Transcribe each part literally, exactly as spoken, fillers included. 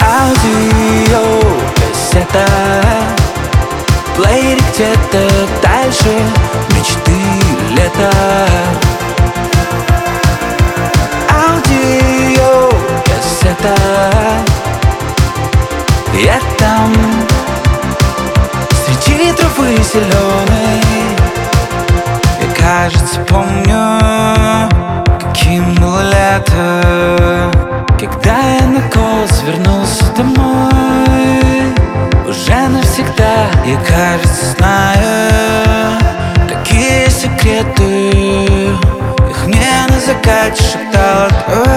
Аудиокассета, плеер где-то дальше, мечты лета. Аудиокассета, я там, среди травы зеленой. Я, кажется, помню, каким было лето, когда я на голос вернулся домой. Уже навсегда, я, кажется, знаю такие секреты, их мне на закате шептала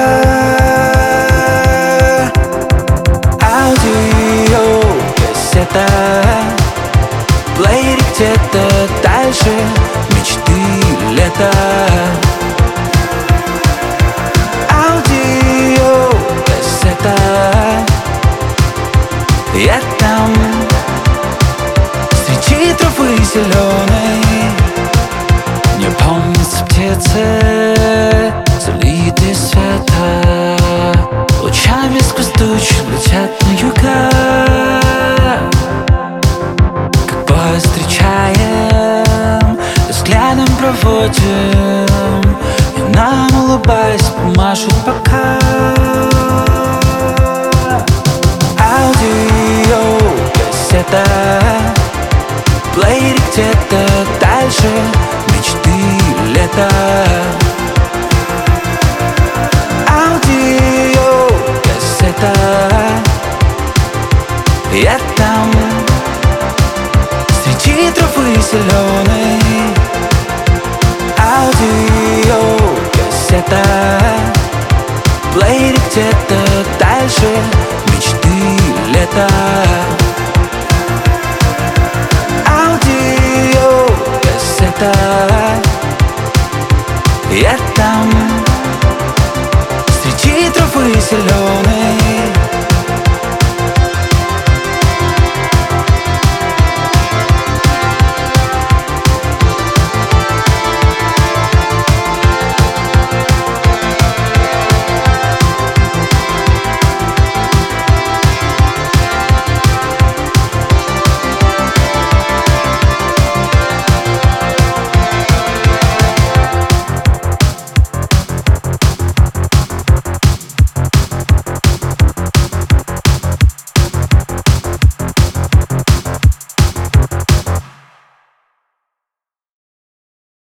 твоя. Аудиокассета, плеер где-то дальше, мечты лета. Аудиокассета, я там, среди травы зеленой. Мне помнятся птицы, залитые света, лучами сквозь тучи летят на юга. Как поезд встречаем, взглядом проводим, и нам, улыбаясь, помашут пока. Аудиокассета, плеер где-то дальше, мечты лета. Аудиокассета, я там, среди травы зеленой. Аудиокассета, плеер где-то дальше, мечты лета. Аудиокассета, я там, среди травы зеленой.